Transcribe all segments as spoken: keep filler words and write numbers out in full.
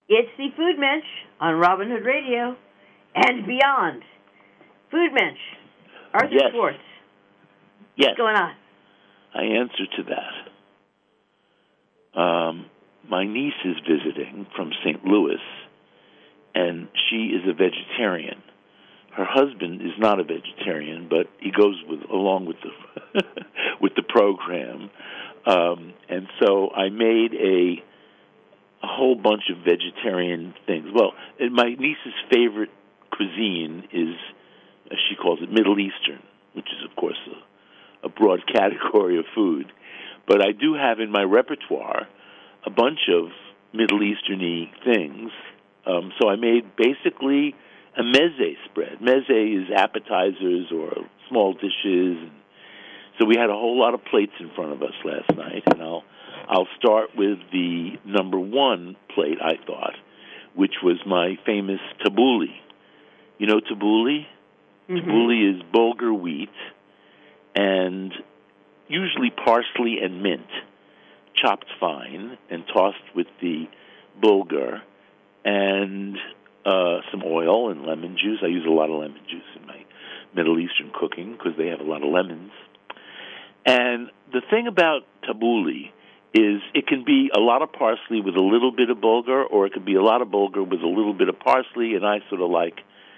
It's the Food Mensch on Robin Hood Radio and beyond. Food Mensch, Arthur Yes. Schwartz. Yes. What's going on? I answer to that. Um, my niece is visiting from Saint Louis, and she is a vegetarian. Her husband is not a vegetarian, but he goes with along with the with the program. Um, and so I made a a whole bunch of vegetarian things. Well, and my niece's favorite cuisine is, as she calls it, Middle Eastern, which is, of course, a, a broad category of food. But I do have in my repertoire a bunch of Middle Eastern-y things. Um, so I made basically a meze spread. Meze is appetizers or small dishes. And so we had a whole lot of plates in front of us last night, and I'll I'll start with the number one plate, I thought, which was my famous tabbouleh. You know tabbouleh? Mm-hmm. Tabbouleh is bulgur wheat and usually parsley and mint, chopped fine and tossed with the bulgur, and uh, some oil and lemon juice. I use a lot of lemon juice in my Middle Eastern cooking because they have a lot of lemons. And the thing about tabbouleh is it can be a lot of parsley with a little bit of bulgur, or it could be a lot of bulgur with a little bit of parsley, and I sort of like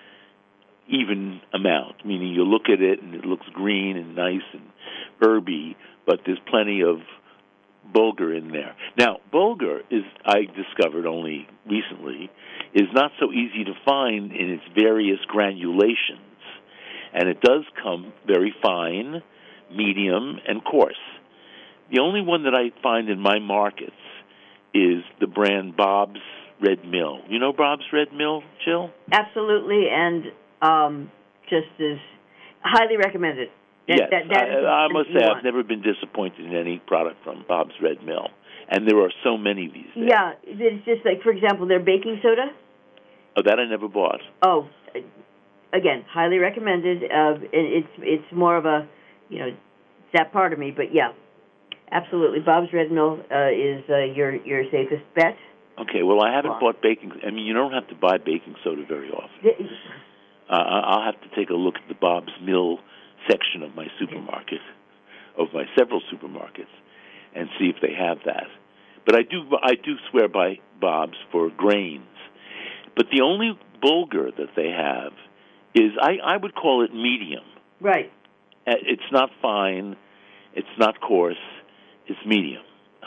even amount, meaning you look at it and it looks green and nice and herby, but there's plenty of bulgur in there. Now, bulgur is, I discovered only recently, is not so easy to find in its various granulations, and it does come very fine, medium, and coarse. The only one that I find in my markets is the brand Bob's Red Mill. You know Bob's Red Mill, Jill? Absolutely, and um, just as highly recommended. That, yes, that, that I, I must say want. I've never been disappointed in any product from Bob's Red Mill, and there are so many these days. Yeah, it's just like, for example, their baking soda. Oh, that I never bought. Oh, again, highly recommended. Uh, it, it's it's more of a, you know, it's that part of me, but yeah. Absolutely. Bob's Red Mill uh, is uh, your your safest bet. Okay, well, I haven't bought baking. I mean, you don't have to buy baking soda very often. Uh, I'll have to take a look at the Bob's Mill section of my supermarket, of my several supermarkets, and see if they have that. But I do I do swear by Bob's for grains. But the only bulgur that they have is, I, I would call it medium. Right. It's not fine. It's not coarse. It's medium.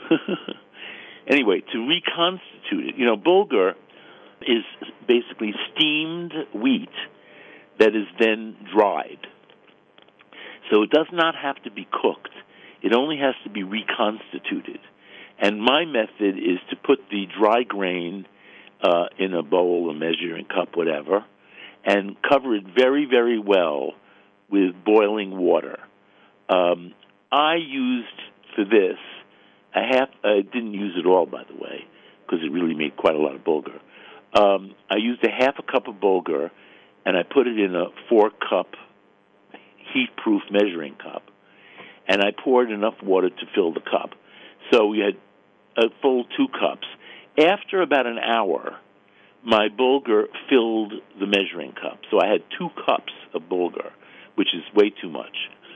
Anyway, to reconstitute it, you know, bulgur is basically steamed wheat that is then dried. So it does not have to be cooked. It only has to be reconstituted. And my method is to put the dry grain uh, in a bowl, a measuring cup, whatever, and cover it very, very well with boiling water. Um, I used for this a half. I didn't use it all, by the way, because it really made quite a lot of bulgur. Um, I used a half a cup of bulgur, and I put it in a four-cup heat-proof measuring cup, and I poured enough water to fill the cup. So we had a full two cups. After about an hour, my bulgur filled the measuring cup. So I had two cups of bulgur, which is way too much.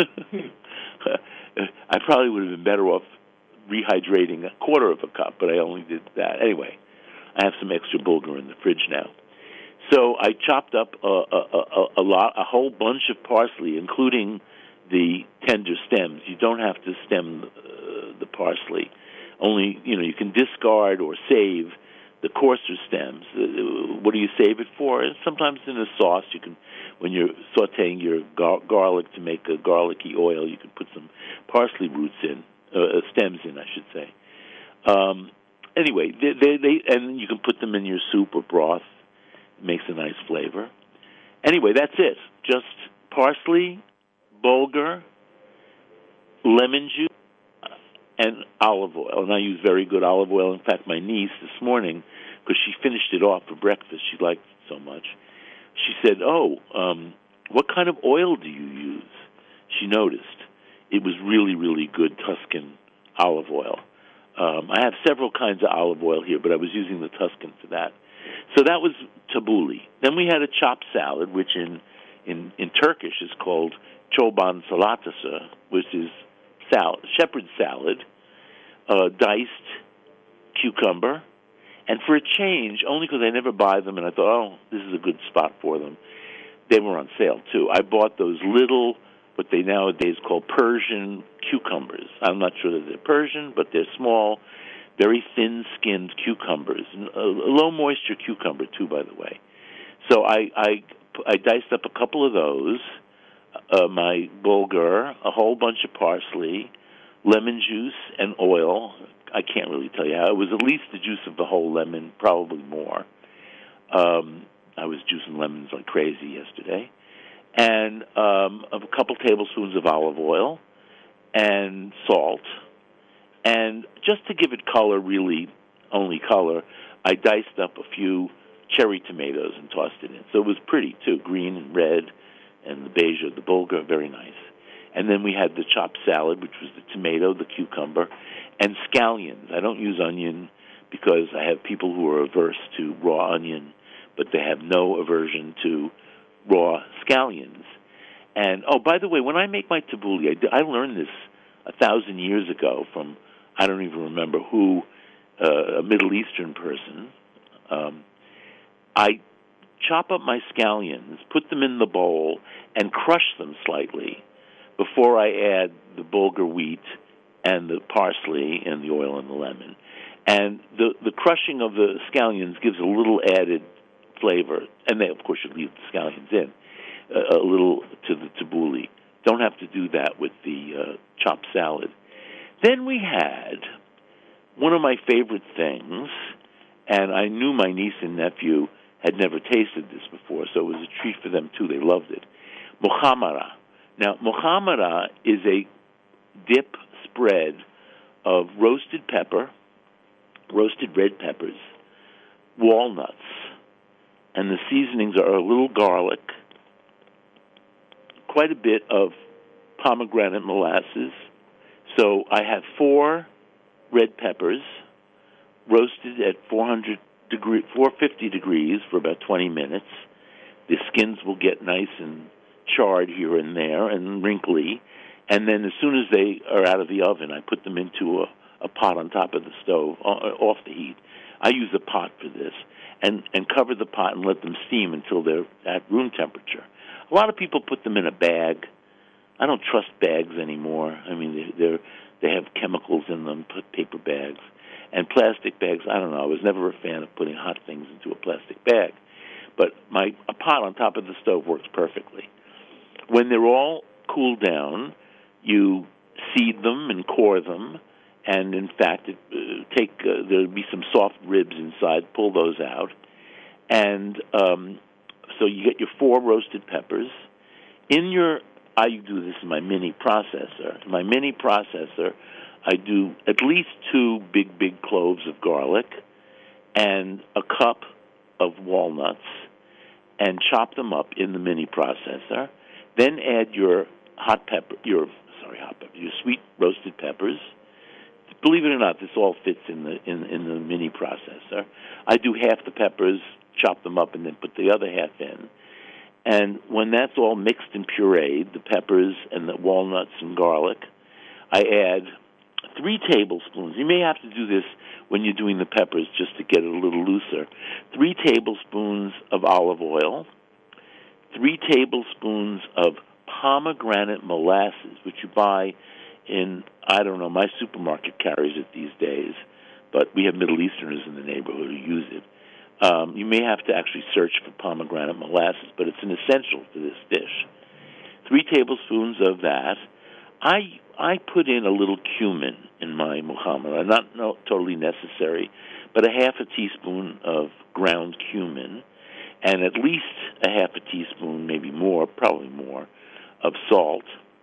I probably would have been better off rehydrating a quarter of a cup, but I only did that. Anyway, I have some extra bulgur in the fridge now. So I chopped up a, a, a, a lot, a whole bunch of parsley, including the tender stems. You don't have to stem uh, the parsley. Only, you know, you can discard or save the coarser stems. Uh, what do you save it for? Sometimes in a sauce, you can, when you're sautéing your gar- garlic to make a garlicky oil, you can put some parsley roots in, uh, stems in, I should say. Um, anyway, they, they, they, and you can put them in your soup or broth. It makes a nice flavor. Anyway, that's it. Just parsley, bulgur, lemon juice, and olive oil. And I use very good olive oil. In fact, my niece this morning, because she finished it off for breakfast, she liked it so much, she said, oh, um, what kind of oil do you use? She noticed. It was really, really good Tuscan olive oil. Um, I have several kinds of olive oil here, but I was using the Tuscan for that. So that was tabbouleh. Then we had a chopped salad, which in in, in Turkish is called çoban salatası, which is salad, shepherd's salad, uh, diced cucumber, and for a change, only because I never buy them, and I thought, oh, this is a good spot for them, they were on sale, too. I bought those little, what they nowadays call Persian cucumbers. I'm not sure that they're Persian, but they're small, very thin-skinned cucumbers, a low-moisture cucumber, too, by the way. So I, I, I diced up a couple of those, uh, my bulgur, a whole bunch of parsley, lemon juice, and oil. I can't really tell you how. It was at least the juice of the whole lemon, probably more. Um, I was juicing lemons like crazy yesterday. And um, a couple tablespoons of olive oil and salt. And just to give it color, really only color, I diced up a few cherry tomatoes and tossed it in. So it was pretty, too, green and red, and the beige of the bulgur, very nice. And then we had the chopped salad, which was the tomato, the cucumber, and scallions. I don't use onion because I have people who are averse to raw onion, but they have no aversion to raw scallions. And, oh, by the way, when I make my tabbouleh, I, I learned this a thousand years ago from, I don't even remember who, uh, a Middle Eastern person. Um, I chop up my scallions, put them in the bowl, and crush them slightly before I add the bulgur wheat and the parsley and the oil and the lemon. And the, the crushing of the scallions gives a little added flavor. And then, of course, you leave the scallions in, uh, a little to the tabbouleh. Don't have to do that with the uh, chopped salad. Then we had one of my favorite things, and I knew my niece and nephew had never tasted this before, so it was a treat for them, too. They loved it. Mukhamara. Now, mukhamara is a dip spread of roasted pepper, roasted red peppers, walnuts, and the seasonings are a little garlic, quite a bit of pomegranate molasses. So I have four red peppers roasted at four hundred degree, four hundred fifty degrees for about twenty minutes. The skins will get nice and charred here and there and wrinkly. And then as soon as they are out of the oven, I put them into a, a pot on top of the stove, off the heat. I use a pot for this, and, and cover the pot and let them steam until they're at room temperature. A lot of people put them in a bag. I don't trust bags anymore. I mean, they, they're, they have chemicals in them, put paper bags. And plastic bags, I don't know. I was never a fan of putting hot things into a plastic bag. But my a pot on top of the stove works perfectly. When they're all cooled down, you seed them and core them, and in fact, it, uh, take uh, there'll be some soft ribs inside. Pull those out, and um, so you get your four roasted peppers. In your, I do this in my mini processor. In my mini processor, I do at least two big, big cloves of garlic, and a cup of walnuts, and chop them up in the mini processor. Then add your hot pepper, your sorry, hot pepper, your sweet roasted peppers. Believe it or not, this all fits in the in, in the mini processor. I do half the peppers, chop them up, and then put the other half in. And when that's all mixed and pureed, the peppers and the walnuts and garlic, I add three tablespoons. You may have to do this when you're doing the peppers just to get it a little looser. Three tablespoons of olive oil, three tablespoons of pomegranate molasses, which you buy in, I don't know, my supermarket carries it these days, but we have Middle Easterners in the neighborhood who use it. Um, you may have to actually search for pomegranate molasses, but it's an essential to this dish. Three tablespoons of that. I I put in a little cumin in my mukhamara, not no, totally necessary, but a half a teaspoon of ground cumin, and at least a half a teaspoon, maybe more, probably more, of salt.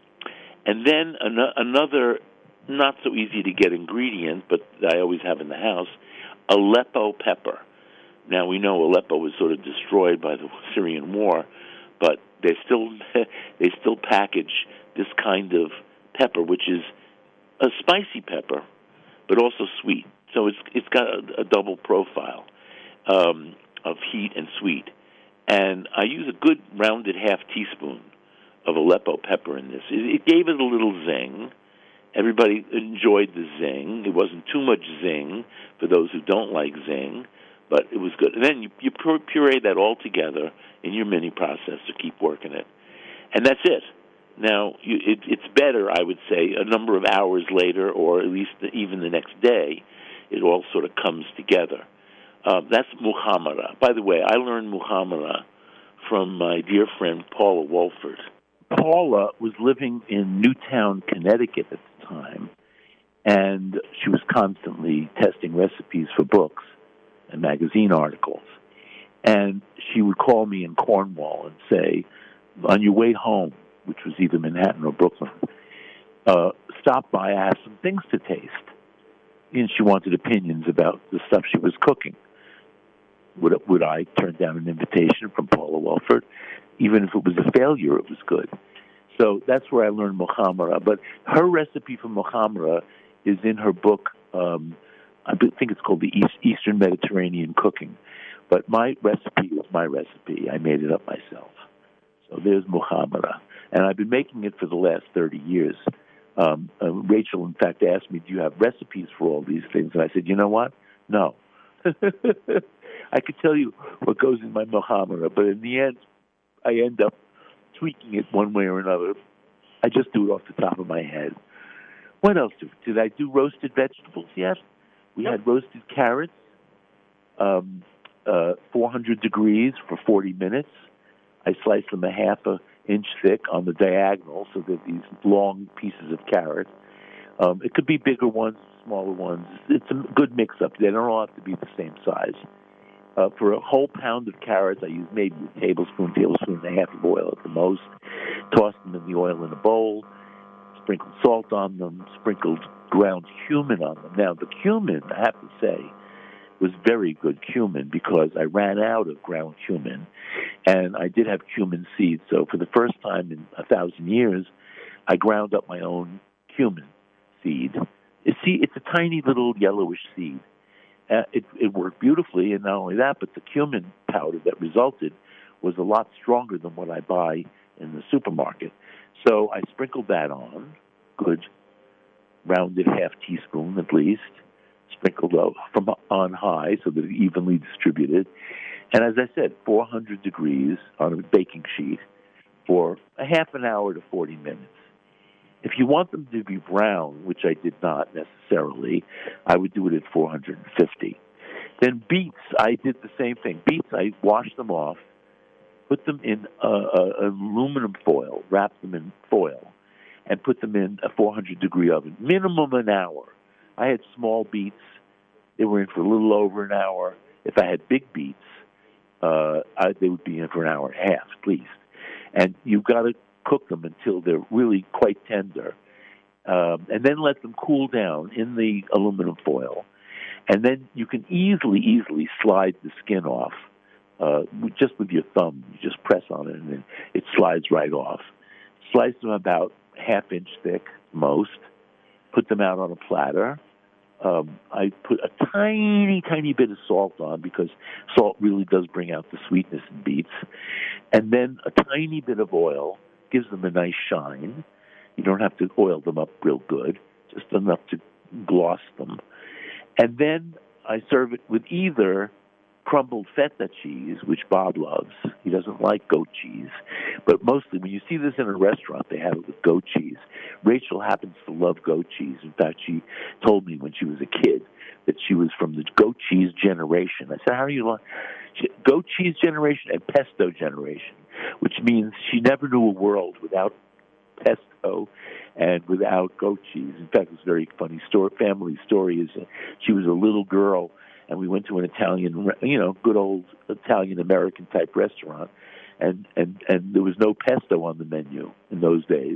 And then an- another not so easy to get ingredient, but I always have in the house, Aleppo pepper. Now, we know Aleppo was sort of destroyed by the Syrian war, but they still they still package this kind of pepper, which is a spicy pepper, but also sweet. So it's it's got a, a double profile. Um, of heat and sweet. And I use a good rounded half teaspoon of Aleppo pepper in this. It, it gave it a little zing. Everybody enjoyed the zing. It wasn't too much zing for those who don't like zing, but it was good. And then you, you puree that all together in your mini processor, keep working it. And that's it. Now, you, it, it's better, I would say, a number of hours later, or at least the, even the next day, it all sort of comes together. Uh, that's muhamara. By the way, I learned muhamara from my dear friend Paula Wolford. Paula was living in Newtown, Connecticut at the time, and she was constantly testing recipes for books and magazine articles. And she would call me in Cornwall and say, on your way home, which was either Manhattan or Brooklyn, uh, stop by, I have some things to taste. And she wanted opinions about the stuff she was cooking. Would, would I turn down an invitation from Paula Wolford? Even if it was a failure, it was good. So that's where I learned muhamara. But her recipe for muhamara is in her book. Um, I think it's called the East, Eastern Mediterranean Cooking. But my recipe is my recipe. I made it up myself. So there's muhamara. And I've been making it for the last thirty years. Um, uh, Rachel, in fact, asked me, do you have recipes for all these things? And I said, you know what? No. I could tell you what goes in my muhamara, but in the end, I end up tweaking it one way or another. I just do it off the top of my head. What else did, did I do? Roasted vegetables? Yes. We yep. had roasted carrots, um, uh, four hundred degrees for forty minutes. I sliced them a half a inch thick on the diagonal, so they're these long pieces of carrot. Um, it could be bigger ones, smaller ones. It's a good mix-up. They don't all have to be the same size. Uh, for a whole pound of carrots, I use maybe a tablespoon, tablespoon and a half of oil at the most. Toss them in the oil in a bowl. Sprinkled salt on them. Sprinkled ground cumin on them. Now, the cumin, I have to say, was very good cumin because I ran out of ground cumin, and I did have cumin seeds. So for the first time in a thousand years, I ground up my own cumin seed. You see, it's a tiny little yellowish seed. Uh, it, it worked beautifully, and not only that, but the cumin powder that resulted was a lot stronger than what I buy in the supermarket. So I sprinkled that on, good, rounded half teaspoon at least, sprinkled out from on high so that it evenly distributed. And as I said, four hundred degrees on a baking sheet for a half an hour to forty minutes. If you want them to be brown, which I did not necessarily, I would do it at four hundred fifty. Then beets, I did the same thing. Beets, I washed them off, put them in uh, uh, aluminum foil, wrapped them in foil, and put them in a four hundred degree oven, minimum an hour. I had small beets. They were in for a little over an hour. If I had big beets, uh, I, they would be in for an hour and a half at least. And you've got to cook them until they're really quite tender, um, and then let them cool down in the aluminum foil. And then you can easily, easily slide the skin off uh, just with your thumb. You just press on it, and then it slides right off. Slice them about half inch thick, most. Put them out on a platter. Um, I put a tiny, tiny bit of salt on because salt really does bring out the sweetness in beets. And then a tiny bit of oil gives them a nice shine. You don't have to oil them up real good, just enough to gloss them. And then I serve it with either crumbled feta cheese, which Bob loves. He doesn't like goat cheese. But mostly, when you see this in a restaurant, they have it with goat cheese. Rachel happens to love goat cheese. In fact, she told me when she was a kid that she was from the goat cheese generation. I said, how are you like? Goat cheese generation and pesto generation, which means she never knew a world without pesto and without goat cheese. In fact, it's a very funny story. Family story is uh, she was a little girl, and we went to an Italian, you know, good old Italian-American type restaurant, and, and, and there was no pesto on the menu in those days.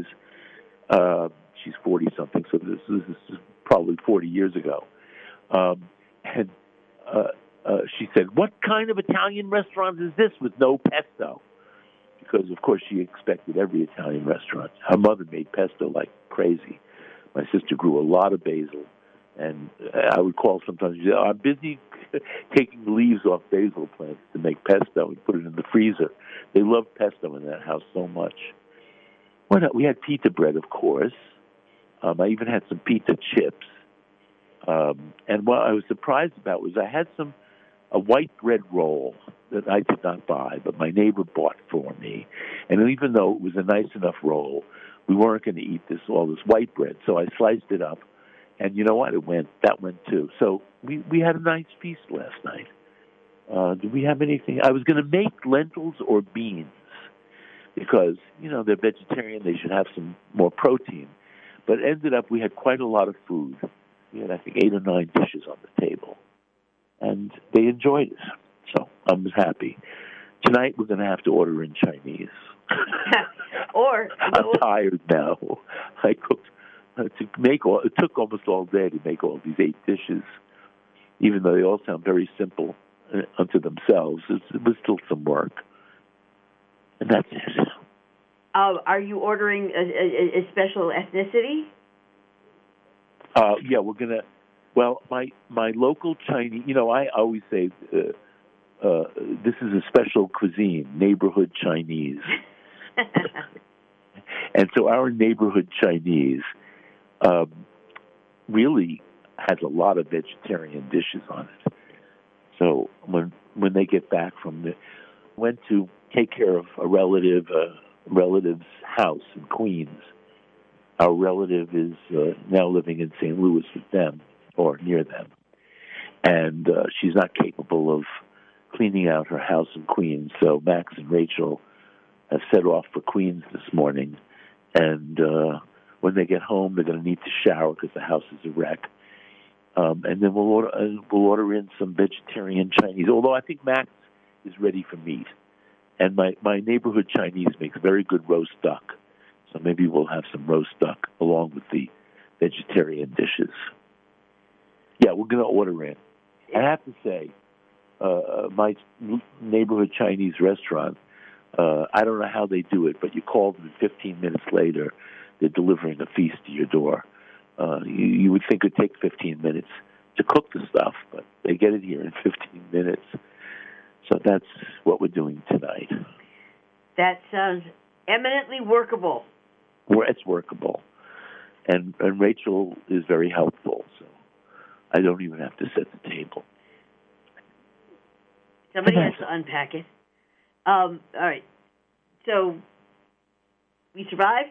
Uh, she's forty-something, so this, this is probably forty years ago. Um, and uh, uh, she said, what kind of Italian restaurant is this with no pesto? Because, of course, she expected every Italian restaurant. Her mother made pesto like crazy. My sister grew a lot of basil. And I would call sometimes, oh, I'm busy taking the leaves off basil plants to make pesto and put it in the freezer. They love pesto in that house so much. Well, we had pita bread, of course. Um, I even had some pita chips. Um, and what I was surprised about was I had some a white bread roll that I did not buy, but my neighbor bought for me. And even though it was a nice enough roll, we weren't going to eat this all this white bread. So I sliced it up, and you know what? It went. That went too. So we we had a nice feast last night. Uh, did we have anything? I was going to make lentils or beans because you know they're vegetarian. They should have some more protein. But it ended up we had quite a lot of food. We had I think eight or nine dishes on the table, and they enjoyed it. So I was happy. Tonight we're going to have to order in Chinese. or I'm tired now. I cooked uh, to make all. It took almost all day to make all these eight dishes, even though they all sound very simple uh, unto themselves. It's, it was still some work, and that's it. Uh, are you ordering a, a, a special ethnicity? Uh, yeah, we're gonna. Well, my my local Chinese. You know, I always say uh, uh, this is a special cuisine, neighborhood Chinese. And so our neighborhood Chinese um, really has a lot of vegetarian dishes on it. So when when they get back from the went to take care of a relative uh, relative's house in Queens. Our relative is uh, now living in Saint Louis with them or near them, and uh, she's not capable of cleaning out her house in Queens. So Max and Rachel have set off for Queens this morning, and uh, when they get home, they're going to need to shower because the house is a wreck. Um, and then we'll order, uh, we'll order in some vegetarian Chinese, although I think Max is ready for meat. And my, my neighborhood Chinese makes very good roast duck, so maybe we'll have some roast duck along with the vegetarian dishes. Yeah, we're going to order in. I have to say, uh, my neighborhood Chinese restaurant, uh, I don't know how they do it, but you call them and fifteen minutes later, they're delivering a feast to your door. Uh, you, you would think it would take fifteen minutes to cook the stuff, but they get it here in fifteen minutes. So that's what we're doing tonight. That sounds eminently workable. Well, it's workable. And, and Rachel is very helpful, so I don't even have to set the table. Somebody has to unpack it. Um, all right. So, we survived?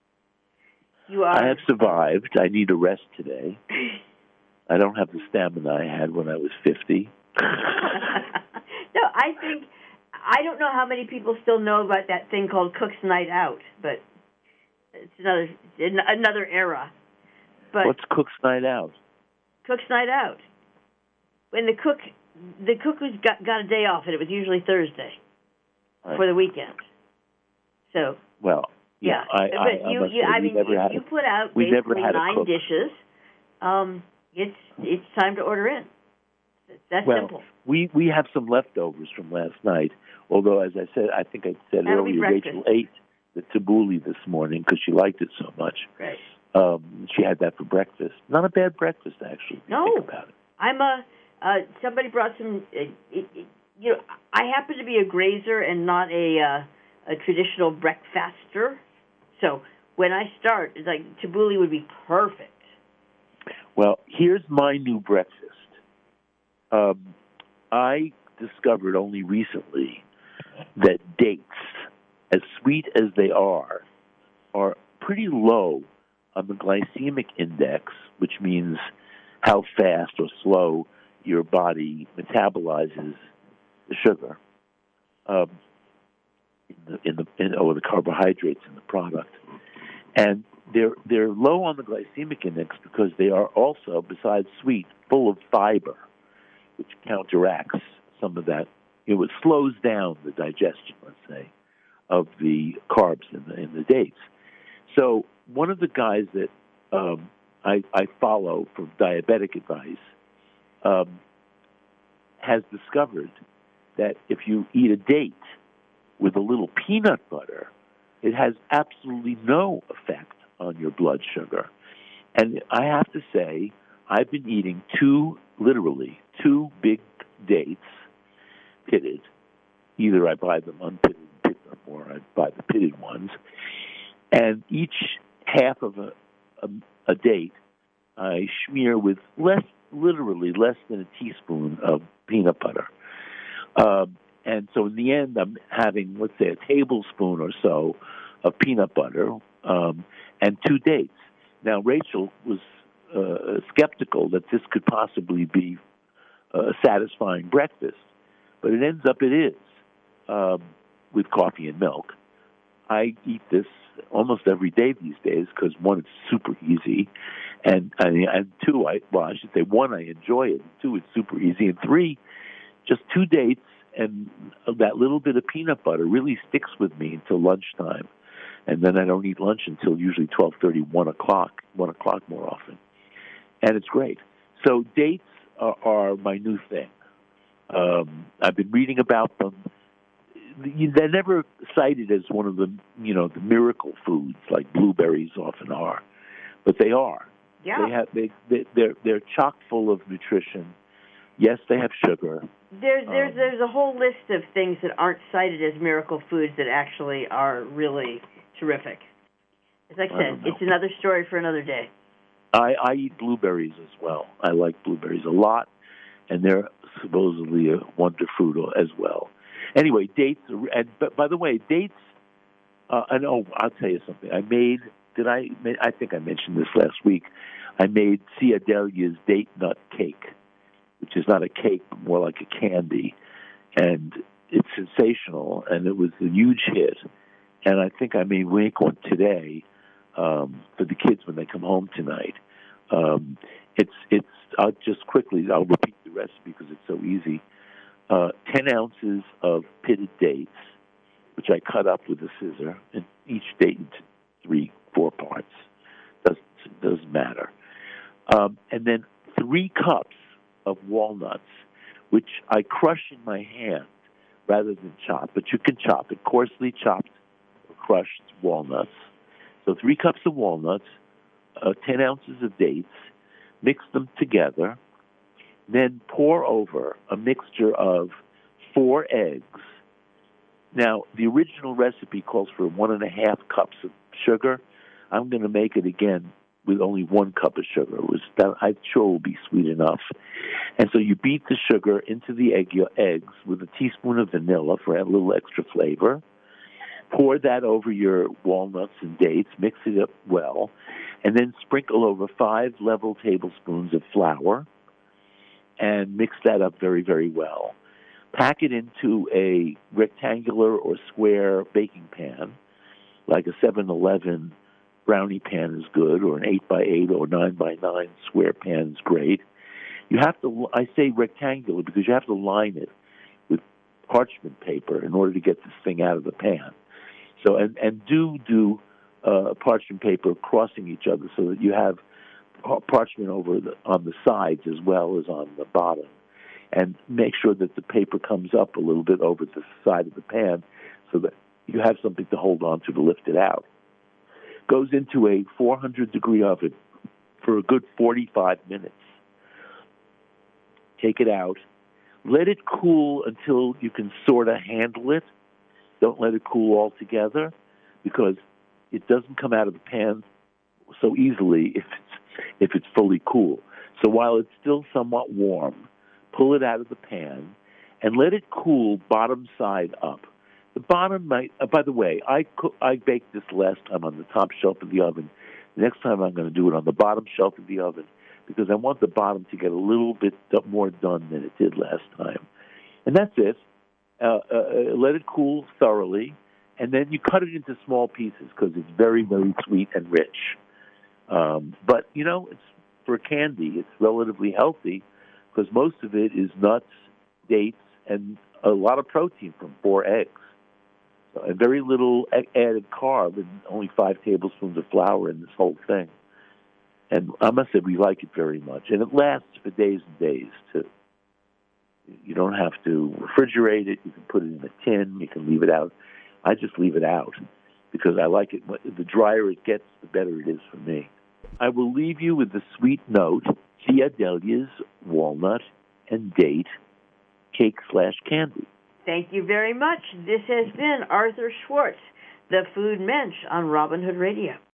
You are... I have survived. I need a rest today. I don't have the stamina I had when I was fifty. No, I think... I don't know how many people still know about that thing called Cook's Night Out, but it's another another era. But what's Cook's Night Out? Cook's Night Out. When the cook... The cook was got, got a day off, and it was usually Thursday right. for the weekend. So, well, yeah, yeah. I, I, but you, I, you, I mean, never you, had you a, put out we basically never had nine a cook. dishes. Um, it's it's time to order in. That's well, simple. we we have some leftovers from last night. Although, as I said, I think I said That'll earlier, Rachel ate the tabbouleh this morning because she liked it so much. Right. Um, she had that for breakfast. Not a bad breakfast, actually. No. Think about it. I'm a. Uh, somebody brought some. Uh, it, it, you know, I happen to be a grazer and not a uh, a traditional breakfaster. So when I start, it's like tabbouleh would be perfect. Well, here's my new breakfast. Um, I discovered only recently that dates, as sweet as they are, are pretty low on the glycemic index, which means how fast or slow your body metabolizes the sugar um, in the in the in, or the carbohydrates in the product, and they're they're low on the glycemic index because they are also, besides sweet, full of fiber, which counteracts some of that. You know, it slows down the digestion, let's say, of the carbs in the in the dates. So one of the guys that um, I, I follow for diabetic advice um, has discovered that if you eat a date with a little peanut butter, it has absolutely no effect on your blood sugar. And I have to say, I've been eating two, literally, two big dates, pitted. Either I buy them unpitted and pit them, or I buy the pitted ones. And each half of a, a, a date, I smear with less, literally less than a teaspoon of peanut butter. Um, and so in the end, I'm having, let's say, a tablespoon or so of peanut butter um, and two dates. Now, Rachel was uh, skeptical that this could possibly be a satisfying breakfast, but it ends up it is um, with coffee and milk. I eat this almost every day these days because, one, it's super easy, and and two, I well, I should say, one, I enjoy it, and two, it's super easy, and three, just two dates and that little bit of peanut butter really sticks with me until lunchtime, and then I don't eat lunch until usually twelve thirty, one o'clock, one o'clock more often, and it's great. So dates are, are my new thing. Um, I've been reading about them. They're never cited as one of the, you know, the miracle foods like blueberries often are, but they are. Yeah. They have they, they they're they're chock full of nutrition. Yes, they have sugar. There's there's um, there's a whole list of things that aren't cited as miracle foods that actually are really terrific. As I said, I it's another story for another day. I, I eat blueberries as well. I like blueberries a lot, and they're supposedly a wonder fruit as well. Anyway, dates. And but by the way, dates. Uh, and oh, I'll tell you something. I made. Did I? I think I mentioned this last week. I made Cia Delia's date nut cake, which is not a cake, but more like a candy, and it's sensational. And it was a huge hit. And I think I may make one today um, for the kids when they come home tonight. Um, it's it's. I'll just quickly. I'll repeat the recipe because it's so easy. Uh, ten ounces of pitted dates, which I cut up with a scissor, and each date into three, four parts. Doesn't doesn't matter. Um, and then three cups of walnuts, which I crush in my hand rather than chop. But you can chop it, coarsely chopped or crushed walnuts. So three cups of walnuts, uh, ten ounces of dates. Mix them together. Then pour over a mixture of four eggs. Now, the original recipe calls for one and a half cups of sugar. I'm going to make it again with only one cup of sugar. It was that I'm sure will be sweet enough. And so you beat the sugar into the egg, your eggs with a teaspoon of vanilla for a little extra flavor. Pour that over your walnuts and dates. Mix it up well. And then sprinkle over five level tablespoons of flour. And mix that up very, very well. Pack it into a rectangular or square baking pan, like a seven eleven brownie pan is good, or an eight by eight or nine by nine square pan is great. You have to, I say rectangular because you have to line it with parchment paper in order to get this thing out of the pan. So, and, and do do uh, parchment paper crossing each other so that you have parchment over the, on the sides as well as on the bottom, and make sure that the paper comes up a little bit over the side of the pan so that you have something to hold on to to lift it out. Goes into a four hundred degree oven for a good forty-five minutes. Take it out. Let it cool until you can sort of handle it. Don't let it cool altogether because it doesn't come out of the pan so easily if it's if it's fully cool. So while it's still somewhat warm, pull it out of the pan and let it cool bottom side up. The bottom might, uh, by the way, I cook, I baked this last time on the top shelf of the oven. The next time I'm going to do it on the bottom shelf of the oven because I want the bottom to get a little bit more done than it did last time. And that's it. Uh, uh, let it cool thoroughly, and then you cut it into small pieces because it's very, very sweet and rich. Um, but, you know, it's for a candy, it's relatively healthy because most of it is nuts, dates, and a lot of protein from four eggs. So, and very little added carb and only five tablespoons of flour in this whole thing. And I must say we like it very much. And it lasts for days and days, too. You don't have to refrigerate it. You can put it in a tin. You can leave it out. I just leave it out because I like it. The drier it gets, the better it is for me. I will leave you with the sweet note, Cia Delia's walnut and date cake slash candy. Thank you very much. This has been Arthur Schwartz, the Food Mensch on Robin Hood Radio.